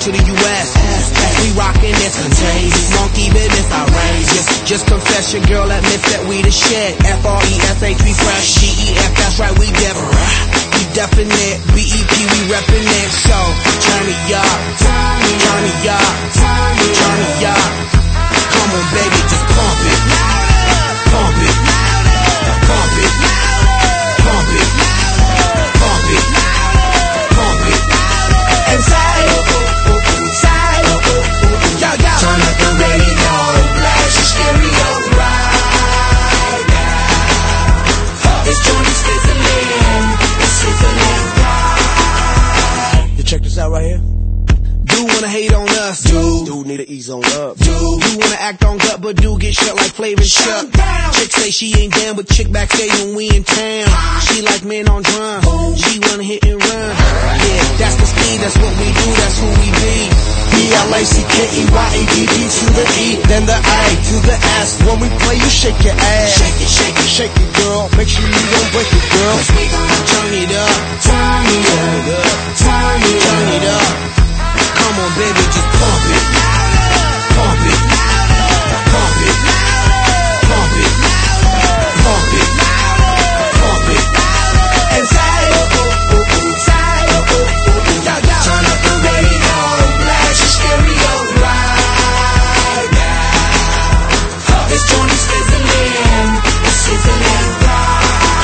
to the U.S. We rockin' this contagious, monkey business outrageous. Just confess your girl admits that we the shit. F-R-E-S-H, we fresh. G-E-F, that's right, we different. We definite, B-E-P, we reppin' it. So, turn me up, turn me up, turn me up. Come on, baby, just pump it, pump it, pump it, pump it, pump it, pump it, and say, turn up the radio, blast your stereo right now. This joint is sizzling, it's sizzling right. You check this out right here. Do wanna hate on us, dude need to ease on up, dude. You wanna act on gut, but do get shut like Flavor Chuck. Chick say she ain't down, but chick backstage when we in town. She like men on drum, she wanna hit and run. Yeah, that's the speed, that's what we do, that's who we be. B-L-A-C-K-E-Y-A-D-D to the E, then the A to the S. When we play, you shake your ass. Shake it, shake it, shake it, girl. Make sure you don't break it, girl. Cause we gon' turn it up, turn it up, turn it up. Come on, baby, just pump it, pump it, pump it, pump it, pump it, pump it, and say, turn up the radio, blast your stereo right now. This joint is sizzling, it's sizzling right.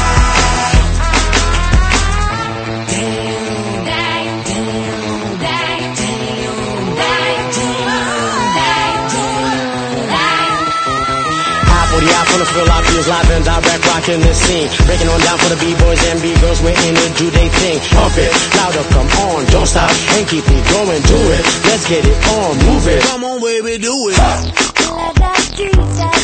On the fill, I feels live and direct, rocking the scene. Breaking on down for the B-boys and B-girls, we're in it, do they thing. Pump it, louder, come on, don't stop, and keep it going, do it. Let's get it on, move it. Come on, baby, do it. Let the streets